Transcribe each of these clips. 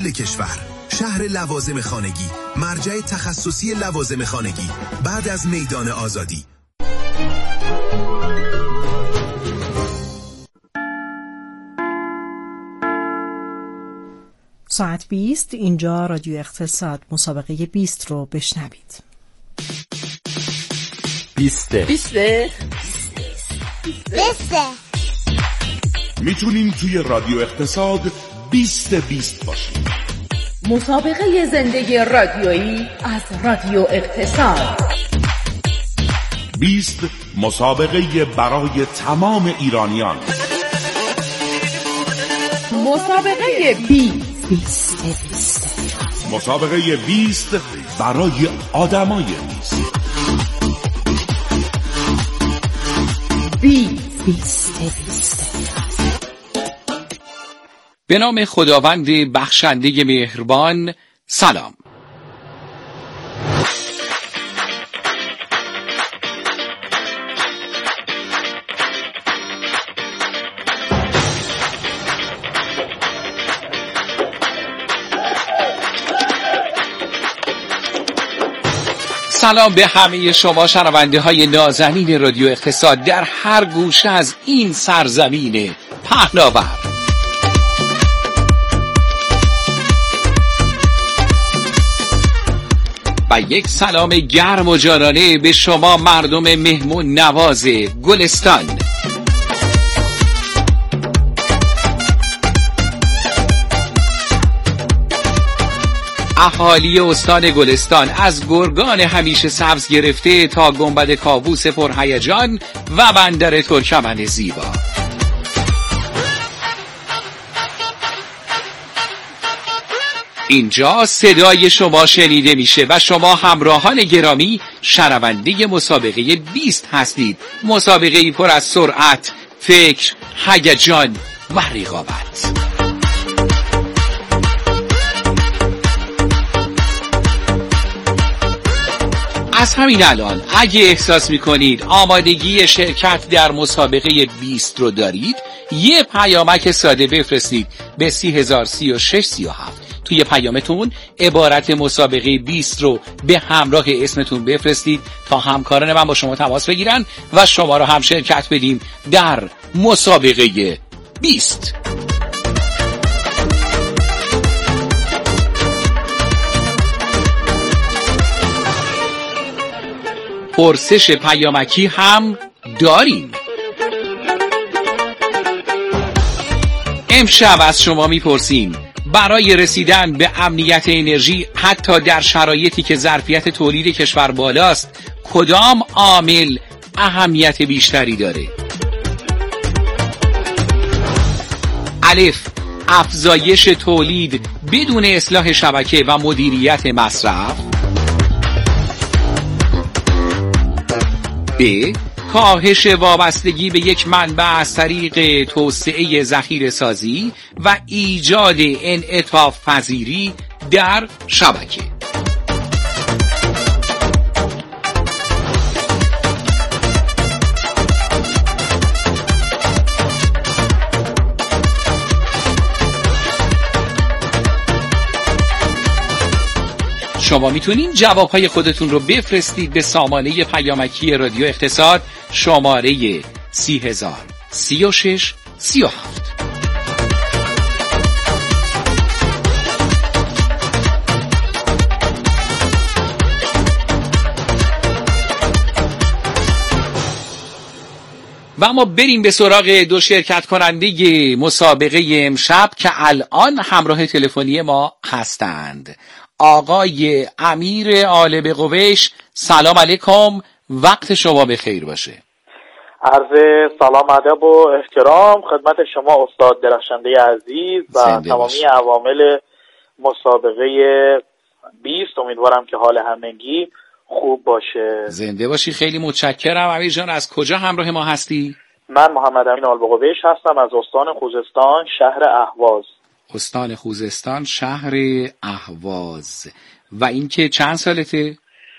مرکز کشور، شهر لوازم خانگی، مرجع تخصصی لوازم خانگی بعد از میدان آزادی. ساعت 20 اینجا رادیو اقتصاد. مسابقه 20 رو بشنوید. 20 میتونین توی رادیو اقتصاد 20 باشین. مسابقه زندگی رادیویی از رادیو اقتصاد. 20 مسابقه برای تمام ایرانیان. مسابقه 20 مسابقه 20 برای آدمای 20. به نام خداوند بخشنده مهربان. سلام. سلام به همه شما شنونده های نازنین رادیو اقتصاد در هر گوشه از این سرزمین پهناور. و یک سلام گرم و جانانه به شما مردم مهمون نواز گلستان. اهالی استان گلستان از گرگان همیشه سبز گرفته تا گنبد کاووس پرهیجان و بندر ترکمن زیبا. اینجا صدای شما شنیده میشه و شما همراهان گرامی شنونده مسابقه 20 هستید. مسابقه پر از سرعت، فکر، هیجان و رقابت. از همین الان اگه احساس میکنید آمادگی شرکت در مسابقه 20 رو دارید، یه پیامک ساده بفرستید به 303637. توی پیامتون عبارت مسابقه 20 رو به همراه اسمتون بفرستید تا همکاران من با شما تماس بگیرن و شما رو هم شرکت بدیم در مسابقه 20. پرسش پیامکی هم داریم. امشب از شما میپرسیم برای رسیدن به امنیت انرژی حتی در شرایطی که ظرفیت تولید کشور بالاست کدام عامل اهمیت بیشتری داره؟ الف، افزایش تولید بدون اصلاح شبکه و مدیریت مصرف. ب، کاهش وابستگی به یک منبع از طریق توسعه ذخیره سازی و ایجاد انعطاف پذیری در شبکه. شما میتونین جوابهای خودتون رو بفرستید به سامانه پیامکی رادیو اقتصاد شماره 303637. و اما بریم به سراغ دو شرکت کننده مسابقه امشب که الان همراه تلفنی ما هستند. آقای امیر آل بقویش، سلام علیکم، وقت شما بخیر باشه. عرض سلام ادب و احترام خدمت شما استاد درخشنده عزیز و تمامی عوامل مسابقه 20. امیدوارم که حال همگی خوب باشه. زنده باشی. خیلی متشکرم. امیر جان از کجا همراه ما هستی؟ من محمد امین آل بقویش هستم از استان خوزستان شهر اهواز. استان خوزستان شهر اهواز. و اینکه چند سالته؟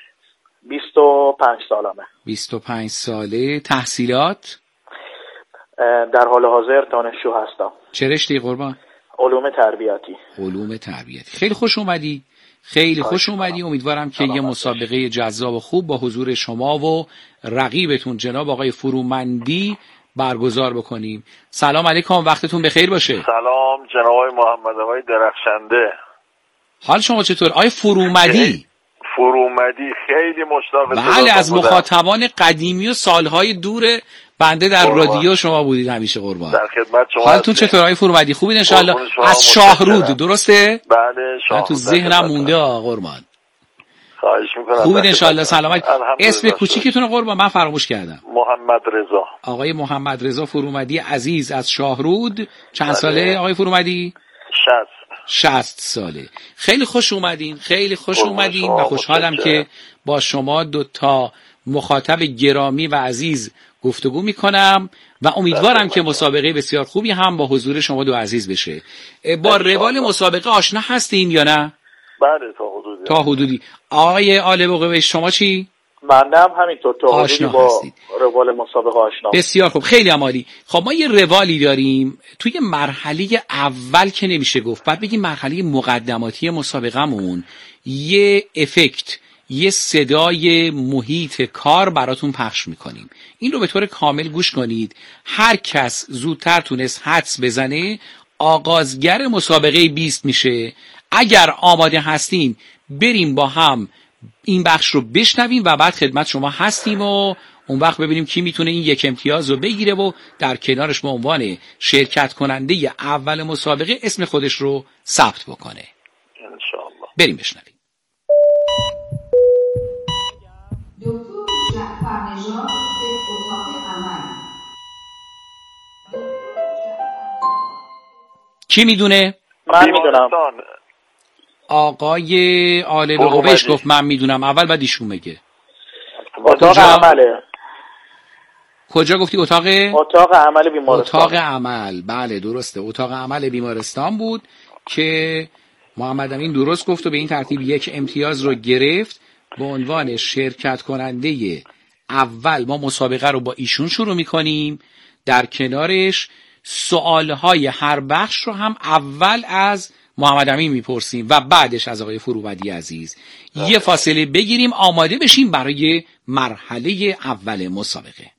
25 سالمه. 25 ساله. تحصیلات؟ در حال حاضر دانشجو هستم. چه رشته قربان؟ علوم تربیتی. علوم تربیتی. خیلی خوش اومدی. خیلی خوش اومدی. امیدوارم که یه مسابقه جذاب و خوب با حضور شما و رقیبتون جناب آقای فرومندی برگزار بکنیم. سلام علیکم، وقتتون بخیر باشه. سلام جناب آقای محمد آقای درخشنده. حال شما چطور؟ آقای فرومندی خیلی مشتاق. بله، از مخاطبان قدیمی و سالهای دور بنده در رادیو شما بودید همیشه. قربان. در خدمت شما. حالتون چطور آقای فرومندی؟ خوبید ان شاءالله؟ از شاهرود درسته؟ بله شاهرود. تو ذهنم مونده قربان. خواهش میکنم. خوبید ان شاءالله؟ سلامت. اسم کوچیکتون قربان من فراموش کردم. محمد رضا. آقای محمد رضا فرومندی عزیز از شاهرود. چند ساله آقای فرومندی؟ 60 ساله. خیلی خوش اومدین. خیلی خوش اومدین و خوشحالم که با شما دوتا مخاطب گرامی و عزیز گفتگو میکنم و امیدوارم که مسابقه بسیار خوبی هم با حضور شما دو عزیز بشه. با روال مسابقه آشنا هستین یا نه؟ بله تا حدودی. آقای آل بقیه شما چی؟ من هم همینطور تا حدودی با روال مسابقه آشنا. بسیار خوب، خیلی عالی. خب ما یه روالی داریم توی مرحله اول که نمیشه گفت، بعد بگیم مرحله مقدماتی مسابقهمون یه افکت، یه صدای محیط کار براتون پخش میکنیم. این رو به طور کامل گوش کنید. هر کس زودتر تونست حدس بزنه آغازگر مسابقه 20 میشه. اگر آماده هستین بریم با هم این بخش رو بشنویم و بعد خدمت شما هستیم و اون وقت ببینیم کی میتونه این یک امتیاز رو بگیره و در کنارش به عنوان شرکت کننده اول مسابقه اسم خودش رو ثبت بکنه. انشاءالله. بریم بشنویم. دکتر جعفر نژاد به اتاق عمل. کی میدونه؟ من میدونم. آقای آل بقیش گفت من میدونم. اول بعد ایشون بگه. اتاق عمله. کجا گفتی؟ اتاق عمل بیمارستان. اتاق عمل، بله درسته. اتاق عمل بیمارستان بود که محمد امین درست گفت و به این ترتیب یک امتیاز رو گرفت. به عنوان شرکت کننده اول ما مسابقه رو با ایشون شروع میکنیم. در کنارش سوالهای هر بخش رو هم اول از محمد امین میپرسیم و بعدش از آقای فرومندی عزیز. یه فاصله بگیریم آماده بشیم برای مرحله اول مسابقه.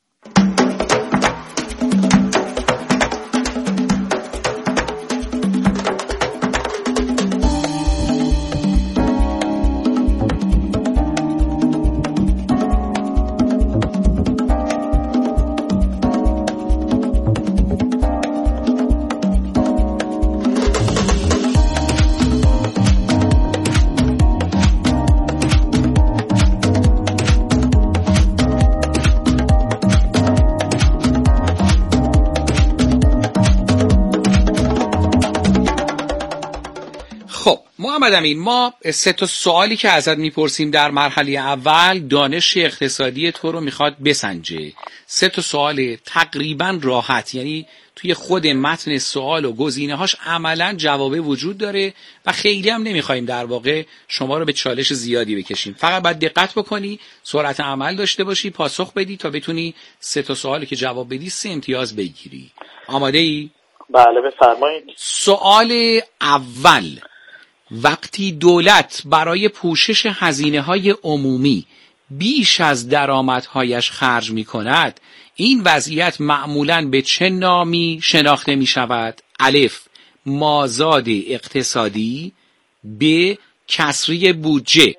محمد امین، ما 3 سوالی که ازت میپرسیم در مرحله اول دانش اقتصادی تو رو میخواد بسنجه. 3 سوال تقریبا راحت، یعنی توی خود متن سوال و گزینه‌هاش عملاً جوابه وجود داره و خیلی هم نمیخوایم در واقع شما رو به چالش زیادی بکشیم. فقط باید دقت بکنی، سرعت عمل داشته باشی، پاسخ بدی تا بتونی 3 سوالی که جواب بدی 3 امتیاز بگیری. آماده ای؟ بله بفرمایید. سوال اول: وقتی دولت برای پوشش هزینه‌های عمومی بیش از درآمدهایش خرج می‌کند، این وضعیت معمولاً به چه نامی شناخته می‌شود؟ الف: مازاد اقتصادی. ب: کسری بودجه.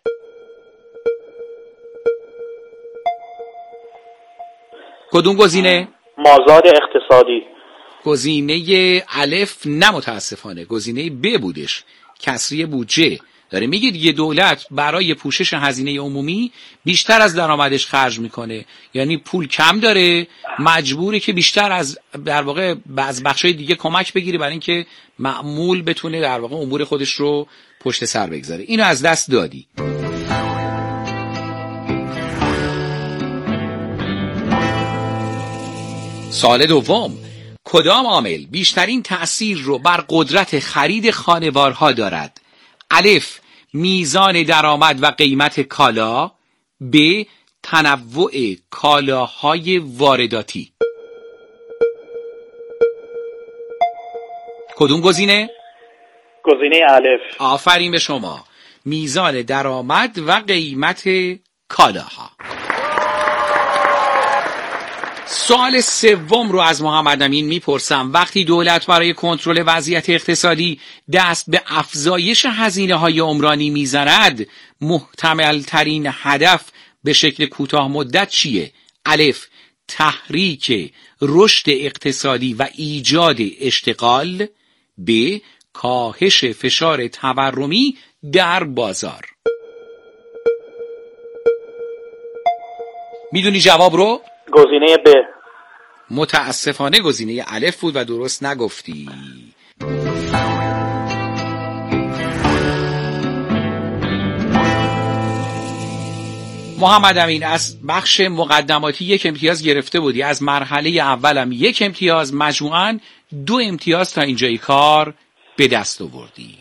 کدوم گزینه؟ مازاد اقتصادی. گزینه الف نه متاسفانه، گزینه ب بودش، کسری بودجه. داره میگه دیگه دولت برای پوشش هزینه عمومی بیشتر از درآمدش خرج میکنه، یعنی پول کم داره، مجبوره که بیشتر از در واقع از بخشای دیگه کمک بگیره برای اینکه معمول بتونه در واقع امور خودش رو پشت سر بگذاره. اینو از دست دادی. سوال دوم: کدام عامل بیشترین تأثیر رو بر قدرت خرید خانوارها دارد؟ الف: میزان درآمد و قیمت کالا. ب: تنوع کالاهای وارداتی. کدوم گزینه؟ گزینه الف. آفرین به شما. میزان درآمد و قیمت کالاها. سوال سوم رو از محمد امین میپرسم. وقتی دولت برای کنترل وضعیت اقتصادی دست به افزایش هزینه‌های عمرانی میزند، محتمل ترین هدف به شکل کوتاه مدت چیه؟ الف، تحریک رشد اقتصادی و ایجاد اشتغال. ب، کاهش فشار تورمی در بازار. میدونی جواب رو؟ گزینه ب. متاسفانه گزینه الف بود و درست نگفتی. محمد امین، از بخش مقدماتی 1 امتیاز گرفته بودی، از مرحله اولم 1 امتیاز، مجموعاً 2 امتیاز تا اینجای کار به دست آوردی.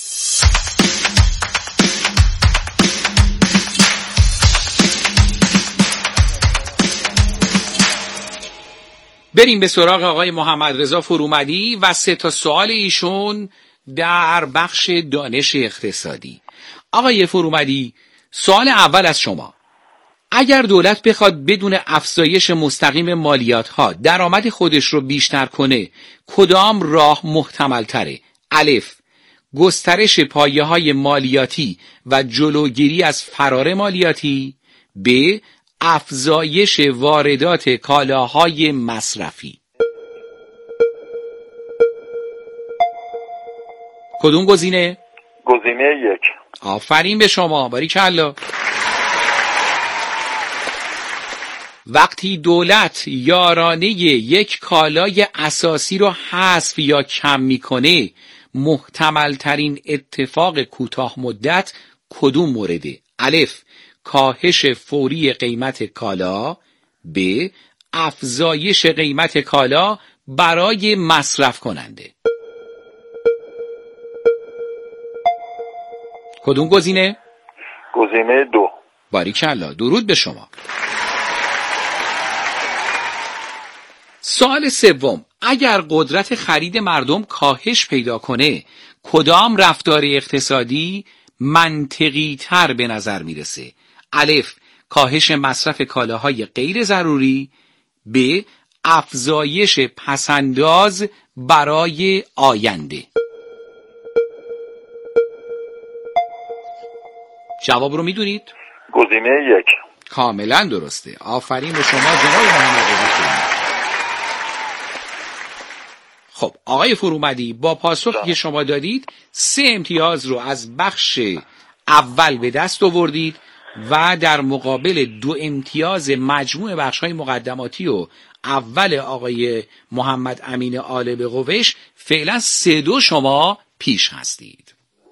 بریم به سراغ آقای محمد رضا فرومدی و 3 تا سوال ایشون در بخش دانش اقتصادی. آقای فرومدی، سوال اول از شما: اگر دولت بخواد بدون افزایش مستقیم مالیات ها درآمد خودش رو بیشتر کنه، کدام راه محتمل تره؟ الف، گسترش پایه های مالیاتی و جلوگیری از فرار مالیاتی. ب، افزایش واردات کالاهای مصرفی. کدوم گزینه؟ گزینه 1. آفرین به شما، باریکلا. وقتی دولت یارانه یک کالای اساسی رو حذف یا کم میکنه، محتمل ترین اتفاق کوتاه مدت کدوم مورده؟ الف، کاهش فوری قیمت کالا. ب، افزایش قیمت کالا برای مصرف کننده. کدوم گزینه؟ گزینه 2. باریکلا، درود به شما. سوال سوم: اگر قدرت خرید مردم کاهش پیدا کنه، کدام رفتار اقتصادی منطقی تر به نظر میرسه؟ الف، کاهش مصرف کالاهای غیر ضروری. ب، افزایش پسنداز برای آینده. جواب رو میدونید؟ گزینه 1. کاملا درسته. آفرین به شما جناب محمد رضا. خب آقای فرومدی، با پاسخی که شما دادید 3 امتیاز رو از بخش اول به دست آوردید و در مقابل 2 امتیاز مجموع بخش‌های مقدماتی و اول آقای محمد امین آل بقوش فعلا 3-2 شما پیش هستید.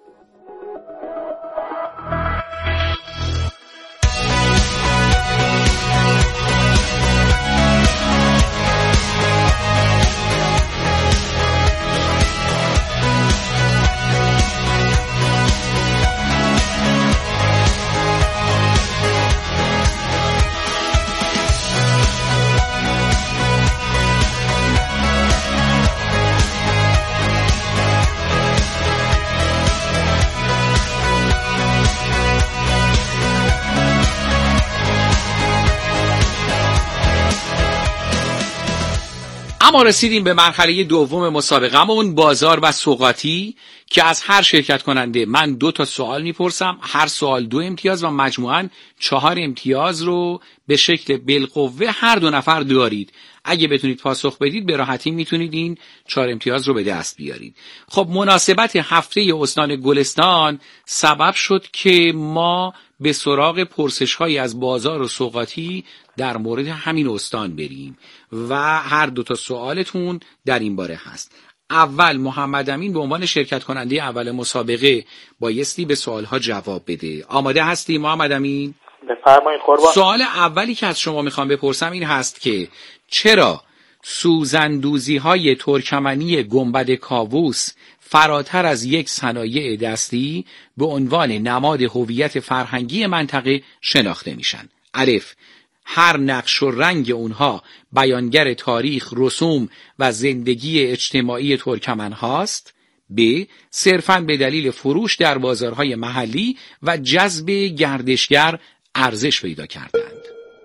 اما رسیدیم به مرحله دوم مسابقه‌مون، بازار و سوغاتی، که از هر شرکت کننده من 2 تا سوال میپرسم، هر سوال 2 امتیاز و مجموعاً 4 امتیاز رو به شکل بالقوه هر 2 نفر دارید. اگه بتونید پاسخ بدید به راحتی میتونید این 4 امتیاز رو به دست بیارید. خب مناسبت هفته استان گلستان سبب شد که ما به سراغ پرسش‌هایی از بازار و سوغاتی در مورد همین استان بریم و هر 2 تا سوالتون در این باره هست. اول محمد امین به عنوان شرکت کننده اول مسابقه بایستی به سوالها جواب بده. آماده هستی محمد امین؟ بفرمایید قربان. سوال اولی که از شما میخوام بپرسم این هست که چرا سوزندوزی‌های ترکمنی گنبد کاووس فراتر از یک صنایع دستی به عنوان نماد هویت فرهنگی منطقه شناخته میشن؟ الف، هر نقش و رنگ اونها بیانگر تاریخ، رسوم و زندگی اجتماعی ترکمن هاست. ب. صرفاً به دلیل فروش در بازارهای محلی و جذب گردشگر ارزش پیدا کردند.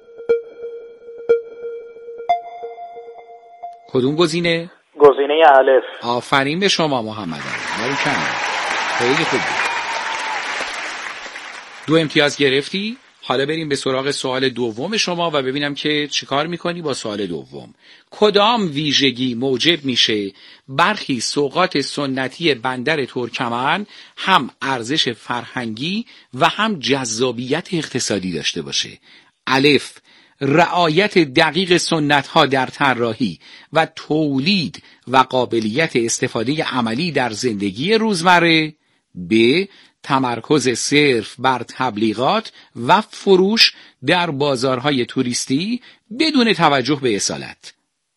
کدوم گزینه؟ گزینه الف. آفرین به شما محمد علی. خیلی خوب بود. 2 امتیاز گرفتی. حالا بریم به سراغ سوال دوم شما و ببینم که چیکار میکنی با سوال دوم. کدام ویژگی موجب میشه برخی سوغات سنتی بندر ترکمن هم ارزش فرهنگی و هم جذابیت اقتصادی داشته باشه؟ الف. رعایت دقیق سنت‌ها در طراحی و تولید و قابلیت استفاده عملی در زندگی روزمره. ب. تمرکز صرف بر تبلیغات و فروش در بازارهای توریستی بدون توجه به اصالت.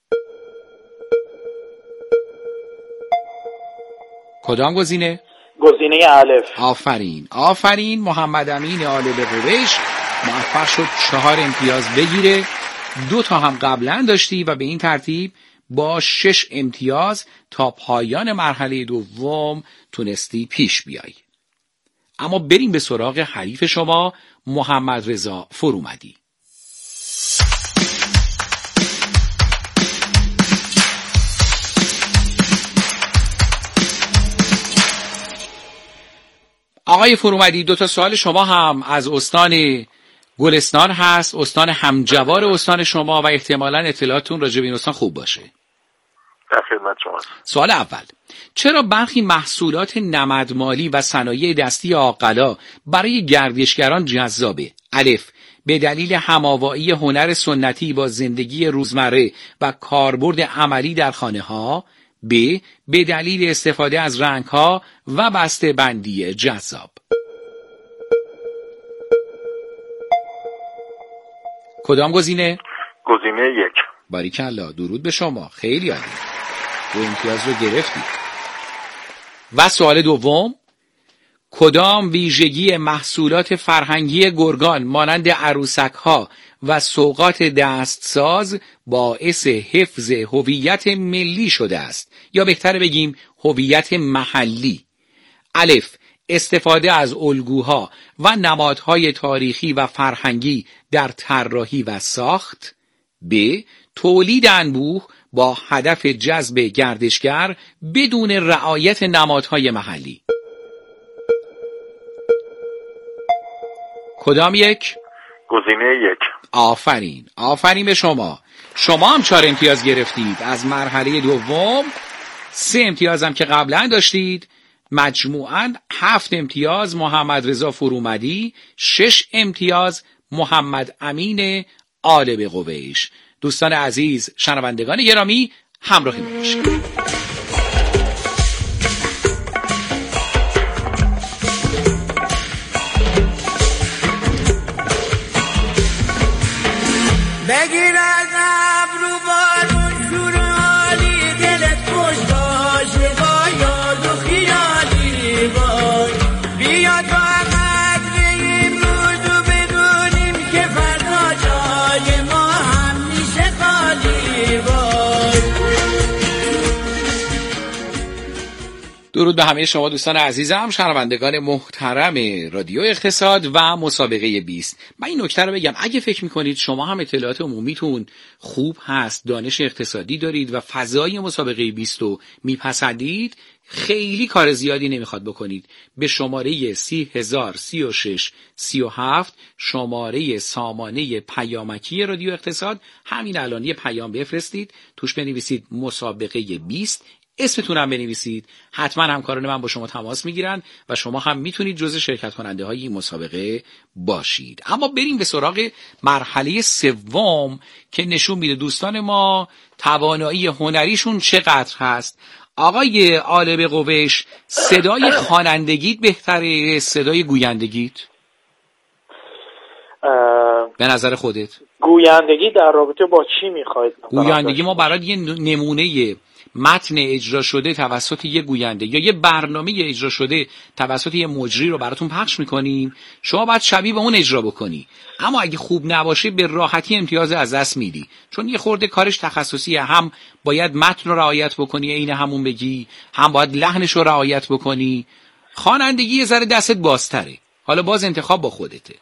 کدام گزینه؟ گزینه الف. آفرین محمد امین عالب قریش موفق شد 4 امتیاز بگیره. 2 تا هم قبلا داشتی و به این ترتیب با 6 امتیاز تا پایان مرحله دوم تونستی پیش بیایی. اما بریم به سراغ حریف شما محمد رضا فرومدی. آقای فرومدی 2 تا سوال شما هم از استان گلستان هست، استان همجوار استان شما و احتمالاً اطلاعاتتون راجع به این استان خوب باشه. در خدمت شما. سوال اول: چرا برخی محصولات نمدمالی و صنایع دستی عاقلا برای گردشگران جذابه؟ الف. به دلیل هماوایی هنر سنتی با زندگی روزمره و کاربرد عملی در خانه‌ها. ب. به دلیل استفاده از رنگ‌ها و بسته‌بندی جذاب. کدام گزینه؟ گزینه 1. باریکلا، درود به شما، خیلی عالی. 2 امتیاز رو گرفتی. و سوال دوم: کدام ویژگی محصولات فرهنگی گرگان مانند عروسک‌ها و سوغات دستساز باعث حفظ هویت ملی شده است، یا بهتر بگیم هویت محلی؟ الف. استفاده از الگوها و نمادهای تاریخی و فرهنگی در طراحی و ساخت. ب. تولید انبوه با هدف جذب گردشگر بدون رعایت نمادهای محلی. کدام یک؟ گزینه 1. آفرین به شما. شما هم 4 امتیاز گرفتید از مرحله دوم. 3 امتیاز هم که قبلا داشتید. مجموعاً 7 امتیاز محمد رضا فرومدی، 6 امتیاز محمد امین عالب قریش. دوستان عزیز، شنوندگان گرامی، همراهی باشید. بگیر از ابرو بارون شورالی، دلت خوش باشه با یاد و خیالی باش. بیا تا قدر امروز و بدونیم که فردا جای ما هم میشه خالی باش. درود به همه شما دوستان عزیزم، شنوندگان محترم رادیو اقتصاد و مسابقه 20. من این نکته رو بگم، اگه فکر میکنید شما هم اطلاعات عمومیتون خوب هست، دانش اقتصادی دارید و فضای مسابقه 20 رو میپسندید، خیلی کار زیادی نمیخواد بکنید. به شماره 303637 شماره سامانه پیامکی رادیو اقتصاد همین الان یه پیام بفرستید، توش بنویسید مسابقه 20، اسمتون هم بنویسید. حتما همکاران من با شما تماس میگیرن و شما هم میتونید جزو شرکت کننده های این مسابقه باشید. اما بریم به سراغ مرحله سوم که نشون میده دوستان ما توانایی هنریشون چقدر هست. آقای عالب قریش، صدای خوانندگیت بهتره صدای گویندگیت؟ به نظر خودت گویندگی در رابطه با چی میخواید؟ گویندگی ما برای یه نمونه متن اجرا شده توسط یه گوینده یا یه برنامه اجرا شده توسط یه مجری رو براتون پخش میکنیم، شما باید شبیه به اون اجرا بکنی. اما اگه خوب نباشه به راحتی امتیاز از دست میدی، چون یه خورده کارش تخصصیه. هم باید متن رو رعایت بکنی عین همون بگی، هم باید لحنش رو رعایت بکنی. خوانندگی یه ذره دستت بازتره. حالا باز انتخاب با خودته.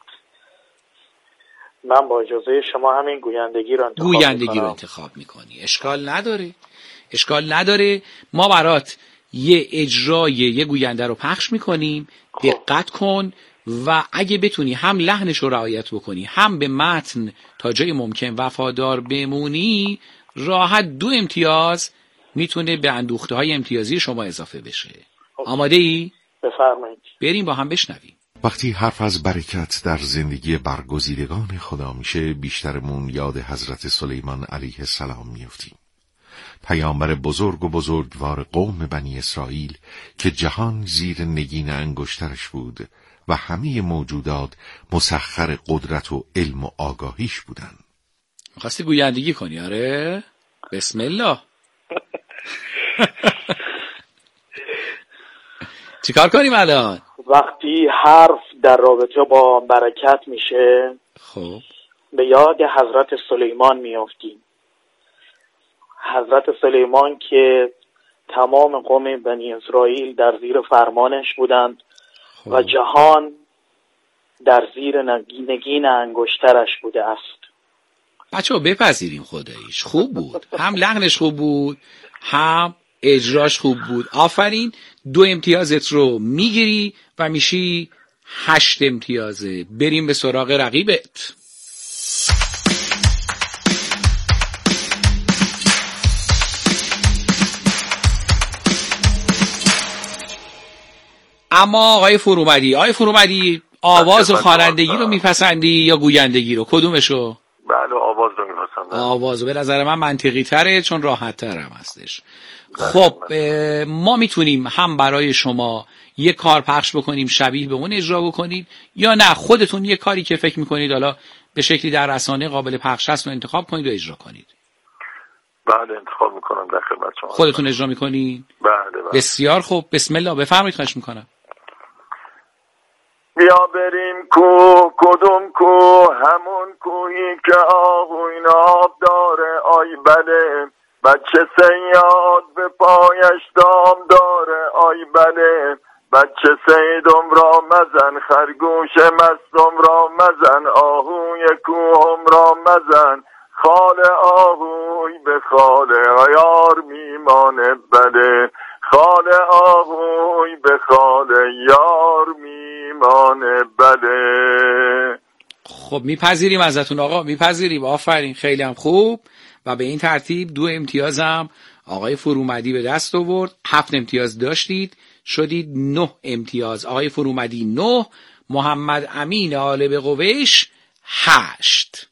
من با اجازه شما همین گویندگی رو انتخاب میکنی. اشکال نداره. ما برات یه اجرای یه گوینده رو پخش میکنیم. دقت کن و اگه بتونی هم لحنش رو رعایت بکنی هم به متن تا جای ممکن وفادار بمونی، راحت 2 امتیاز میتونه به اندوخته های امتیازی شما اضافه بشه. آماده ای؟ بفرمایید. بریم با هم بشنویم. وقتی حرف از برکت در زندگی برگزیدگان خدا میشه، بیشترمون یاد حضرت سلیمان علیه السلام میفتیم، پیامبر بزرگ و بزرگوار قوم بنی اسرائیل که جهان زیر نگین انگشترش بود و همه موجودات مسخر قدرت و علم و آگاهیش بودن. می‌خواستی گویندگی کنی؟ آره بسم الله. چیکار کنیم الان؟ وقتی حرف در رابطه با برکت میشه، خب به یاد حضرت سلیمان میافتیم. حضرت سلیمان که تمام قوم بنی اسرائیل در زیر فرمانش بودند و جهان در زیر نگین انگشترش بوده است. بچه‌ها بپذیریم خداییش خوب بود، هم لحنش خوب بود هم اجراش خوب بود. آفرین. 2 امتیازت رو میگیری و میشی 8 امتیازه. بریم به سراغ رقیبت. اما آقای فرومدی آواز و خوانندگی رو میپسندی یا گویندگی رو؟ کدومشو؟ بله آواز رو میپسندم. آواز به نظر من منطقی تره چون راحت تر هم هستش. خب ما میتونیم هم برای شما یه کار پخش بکنیم شبیه به اون اجرا بکنید، یا نه خودتون یه کاری که فکر میکنید حالا به شکلی در رسانه قابل پخش هست رو انتخاب کنید و اجرا کنید. بله انتخاب میکنم در خدمت شما. خودتون اجرا میکنید؟ بله. بسیار خوب. بسم الله بفرمایید. خواهش میکنم. بیا بریم کوه، کدوم کوه؟ همون کوهی که آهوین آب داره. آی بله بچه صیاد به پایش دام داره. آی بله بچه صیدم را مزن، خرگوش مستم را مزن، آهوی کوهم را مزن، خال آهوی به خال یار میمانه. بله خال آهوی به خال یار میمانه. بله. خب میپذیریم ازتون آقا، میپذیریم. آفرین خیلی هم خوب. و به این ترتیب 2 امتیازم آقای فرومدی به دست آورد. 7 امتیاز داشتید، شدید 9 امتیاز. آقای فرومدی 9، محمد امین آل به قویش 8.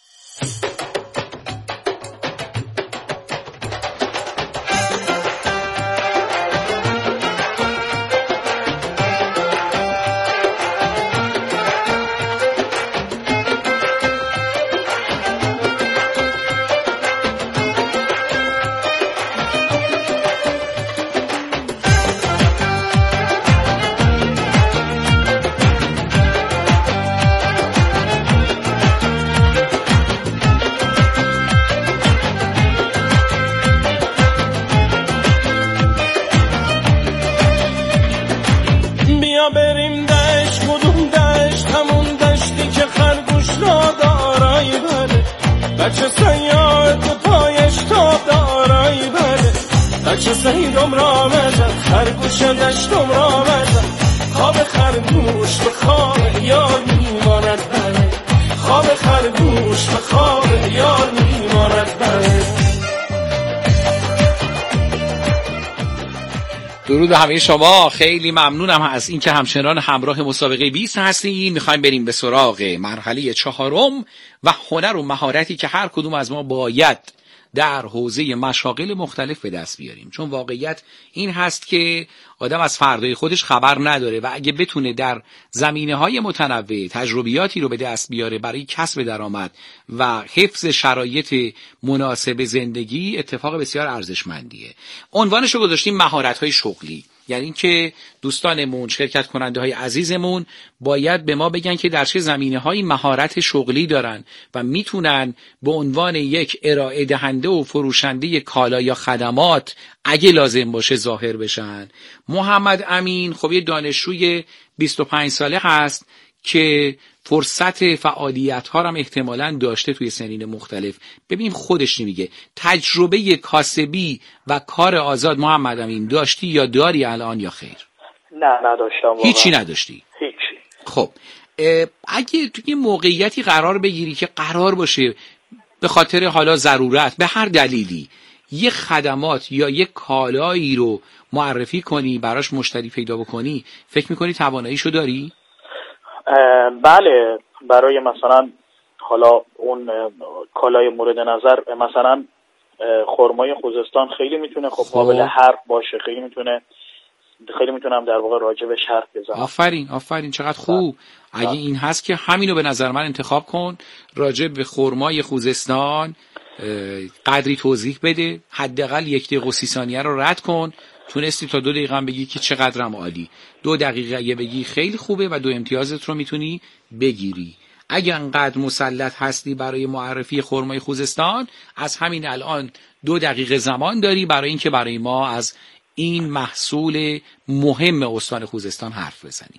بچه صیاد به پایش تاب دارای بله، بچه صیدم را مزن، خرگوش دشتم را مزن، خواب خرگوش به خواب یار میماند. بله خواب خرگوش به خواب یار میماند. بله. درود همه شما. خیلی ممنونم از اینکه همچنان همراه مسابقه 20 هستین. میخوایم بریم به سراغ مرحله 4 و هنر و مهارتی که هر کدوم از ما باید در حوزه مشاغل مختلف به دست بیاریم. چون واقعیت این هست که آدم از فردای خودش خبر نداره و اگه بتونه در زمینه‌های متنوع تجربیاتی رو به دست بیاره برای کسب درآمد و حفظ شرایط مناسب زندگی، اتفاق بسیار ارزشمندیه. عنوانش رو گذاشتیم مهارت‌های شغلی، یعنی اینکه دوستانمون، شرکت کننده‌های عزیزمون باید به ما بگن که در چه زمینه‌هایی مهارت شغلی دارن و میتونن به عنوان یک ارائه دهنده و فروشنده کالا یا خدمات اگه لازم باشه ظاهر بشن. محمد امین خب یه دانشجوی 25 ساله هست که فرصت فعالیت‌ها هم احتمالاً داشته توی سنین مختلف. ببین خودش نمیگه تجربه کاسبی و کار آزاد محمد امین داشتی یا داری الان یا خیر؟ نه نداشتم واقعا. هیچی نداشتی؟ هیچی. خب اگه توی موقعیتی قرار بگیری که قرار باشه به خاطر حالا ضرورت به هر دلیلی یه خدمات یا یه کالایی رو معرفی کنی، براش مشتری پیدا بکنی، فکر میکنی تواناییشو داری؟ بله، برای مثلا حالا اون کالای مورد نظر، مثلا خرمای خوزستان خیلی میتونه خب قابل حرف باشه، خیلی میتونم در واقع راجبش حرف بزنم. آفرین چقدر خوب. اگه این هست که همینو به نظر من انتخاب کن، راجب به خرمای خوزستان قدری توضیح بده، حداقل 1 دقیقه و 30 ثانیه رو رد کن. تونستی تا 2 دقیقه هم بگی که چقدرم عالی. 2 دقیقه اگه بگی خیلی خوبه و 2 امتیازت رو میتونی بگیری. اگه انقدر مسلط هستی برای معرفی خرمای خوزستان، از همین الان 2 دقیقه زمان داری برای اینکه برای ما از این محصول مهم استان خوزستان حرف بزنی.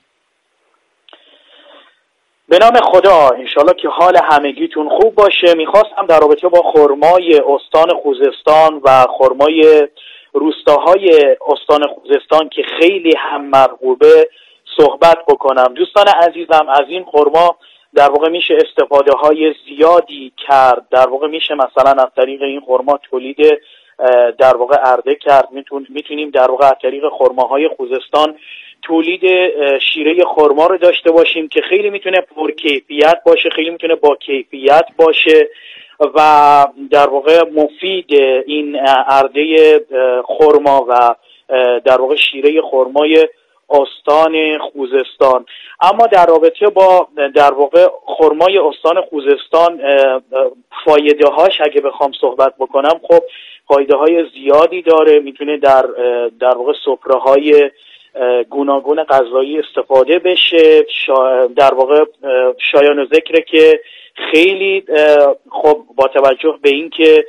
به نام خدا، انشالله که حال همگیتون خوب باشه. میخواستم در رابطه با خرمای استان خوزستان و خرمای روستاهای استان خوزستان که خیلی هم مرغوبه صحبت بکنم. دوستان عزیزم، از این خرما در واقع میشه استفاده های زیادی کرد. در واقع میشه مثلا از طریق این خرما تولید در واقع ارده کرد. میتونیم در واقع از طریق خرماهای خوزستان تولید شیره خرما رو داشته باشیم که خیلی میتونه پرکیفیت باشه، خیلی میتونه با کیفیت باشه و در واقع مفید این ارده خرما و در واقع شیره خرمای استان خوزستان. اما در رابطه با در واقع خرمای استان خوزستان فایده هاش اگه بخوام صحبت بکنم، خب فایده های زیادی داره. میتونه در واقع سفره های گوناگون غذایی استفاده بشه. در واقع شایان و ذکره که خیلی خب با توجه به این که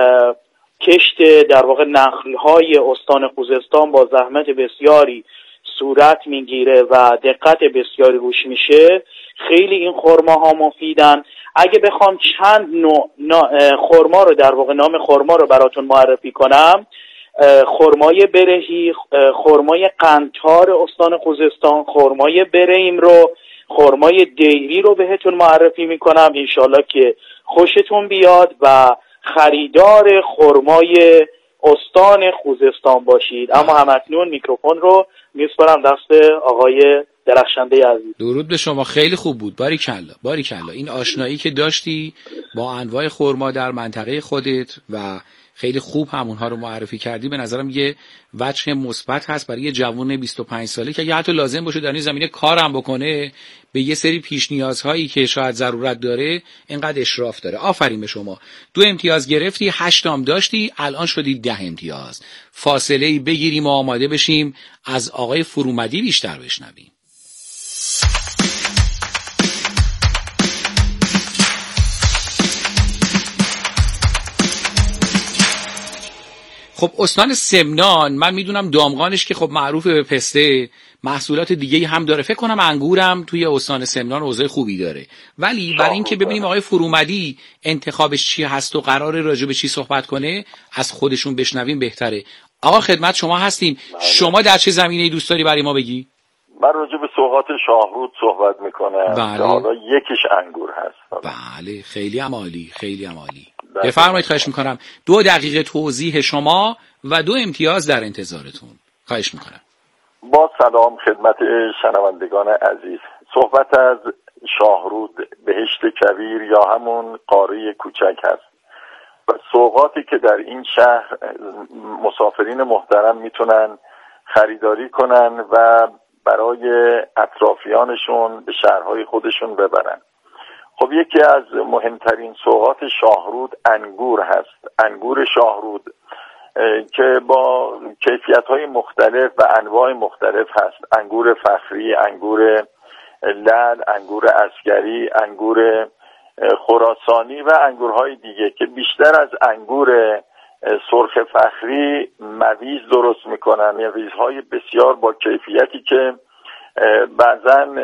کشت در واقع نخل‌های استان خوزستان با زحمت بسیاری صورت میگیره و دقت بسیاری روش میشه، خیلی این خرماها مفیدن. اگه بخوام چند نوع خرما رو در واقع نام خرما رو براتون معرفی کنم، خرمای برهی، خرمای قنطار استان خوزستان، خرمای بریم رو، خرمای دیری رو بهتون معرفی میکنم. انشالله که خوشتون بیاد و خریدار خرمای استان خوزستان باشید. اما همکنون میکروفون رو میسپارم دست آقای درخشنده عزیز. درود به شما، خیلی خوب بود. باریکلا. این آشنایی که داشتی با انواع خرما در منطقه خودت و خیلی خوب همونها رو معرفی کردی، به نظرم یه وجه مثبت هست برای یه جوون 25 ساله که اگه حتی لازم باشه در این زمینه کارم بکنه، به یه سری پیش نیازهایی که شاید ضرورت داره اینقدر اشراف داره. آفرین به شما. 2 امتیاز گرفتی، 8 هم داشتی، الان شدی 10 امتیاز. فاصله‌ای بگیریم و آماده بشیم از آقای فرومدی بیشتر بشنویم. خب استان سمنان، من میدونم دامغانش که خب معروفه به پسته، محصولات دیگه هم داره، فکر کنم انگورم توی استان سمنان اوضاع خوبی داره. ولی برای اینکه ببینیم آقای فرومدی انتخابش چی هست و قراره راجع به چی صحبت کنه، از خودشون بشنویم بهتره. آقا خدمت شما هستیم. شما در چه زمینه‌ای دوست داری برای ما بگی؟ من راجع به سوغات شاهرود صحبت میکنم. بله. حالا یکیش انگور هست. بله، خیلی عالی. بفرمایید، خواهش میکنم. 2 دقیقه توضیح شما و 2 امتیاز در انتظارتون. خواهش میکنم. با سلام خدمت شنوندگان عزیز. صحبت از شاهرود، بهشت کویر یا همون قاره کوچک هست. و سوغاتی که در این شهر مسافرین محترم میتونن خریداری کنن و برای اطرافیانشون به شهرهای خودشون ببرن. خب یکی از مهمترین سوغات شاهرود انگور هست. انگور شاهرود که با کیفیت‌های مختلف و انواع مختلف هست. انگور فخری، انگور لعل، انگور عسکری، انگور خراسانی و انگورهای دیگه که بیشتر از انگور سرخ فخری مویز درست میکنن. مویزهای بسیار با کیفیتی که بعضن